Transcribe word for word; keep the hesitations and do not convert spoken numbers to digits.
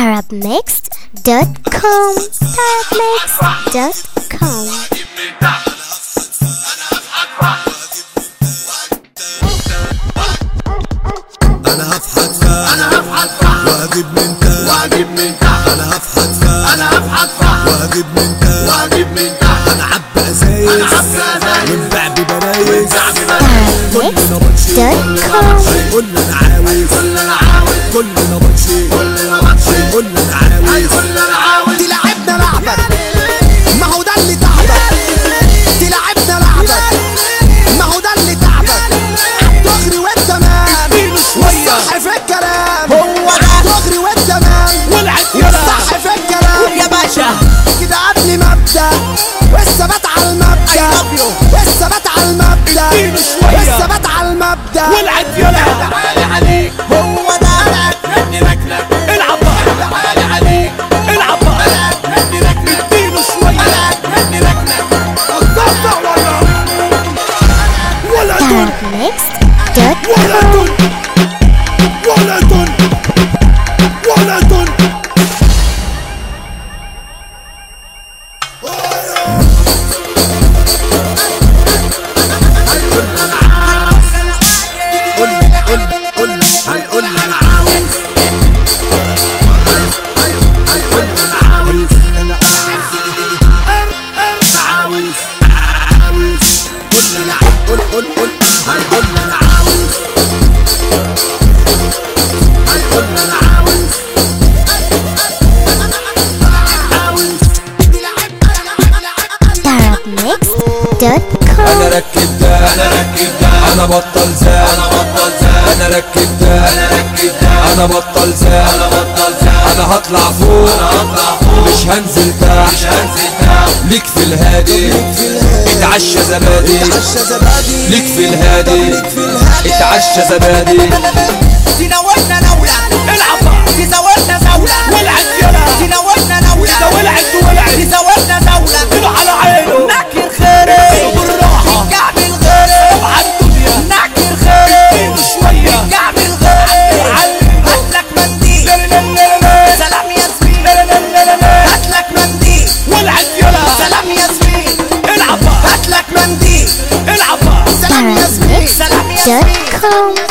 Arabmix dot com Arabmix dot com. انا هفحت فا انا هفحت فا واجيب من تحت واجيب من تحت انا هفحت فا انا هفحت فا واجيب من تحت واجيب من تحت انا عبى ازايز انا عبى ازايز ونباع ببلايز Arabmix dot com. هيقولنا انا عاوز كلنا انا عاوز كلنا بطشي كلنا بطشي هيقولنا انا عاوز هيقولنا انا عاوز دي لعبنا لعبك ما هو ده اللي تعبك دي لعبنا لعبك ما هو ده اللي تعبك عالدغري والتمام والصح في الكلام هو ده عالدغري والتمام والصح في الكلام يا باشا كده قبل ما ابدا والثبات على المبدا والثبات على المبدا والثبات على المبدا والعد يلا عالي عليك هو ده مني ركلك العب عالي عليك العب مني ركلك اديله شويه مني ركلك الضغط ولا ولا دون Arabmix dot ولا com. دون ولا دون ولا دون هيقولنا انا عاوز هيقولنا انا عاوز انا عاوز عاوز قولنا انا قول قول قول هيقولنا انا عاوز هيقولنا انا عاوز عاوز Arabmix dot com. انا ركب ده انا ركب ده انا بطل زاد انا بطل زاد انا ركب ده انا ركب ده انا بطل زاد انا بطل زاد انا هطلع فوق انا هطلع فوق مش هنزل تحت مش هنزل تحت ليك في الهادي اتعشى زبادي اتعشى زبادي ليك في الهادي اتعشى زبادي تناولنا نولة العب تزودنا زولة والعد يلا تناولنا نولة ده ولعت ولعت تزودنا زولة اديله على عينه نكر خيري بالراحه الكعب الغيري على الدنيا نكر خيري اديله شويه الكعب الغيري هاتلك منديل سلام ياسمين هاتلك منديل والعد يلا سلام ياسمين العب هاتلك منديل العب سلام ياسمين Arabmix سلام dot ياسمين com.